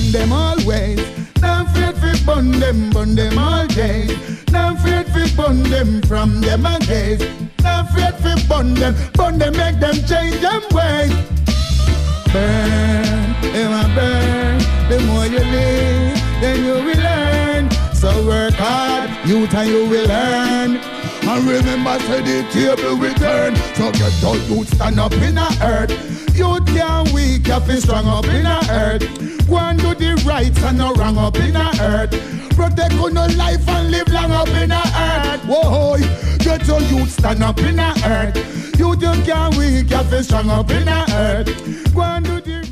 burn them always. Not afraid fi burn them all days. Not afraid fi burn them from them again. Not afraid fi burn them, make them change them ways. Burn, them a burn. The more you live, then you will learn. So work hard, youth, and you will learn. And remember, say the table will turn. So get those youth stand up in the earth. Youth can't weak, you feel strong up in the earth. Go and do the rights and no wrong up in the earth. Protect your life and live long up in the earth. Whoa, get your youth stand up in the earth. Youth you can't weak, you feel strong up in the earth. Go and do the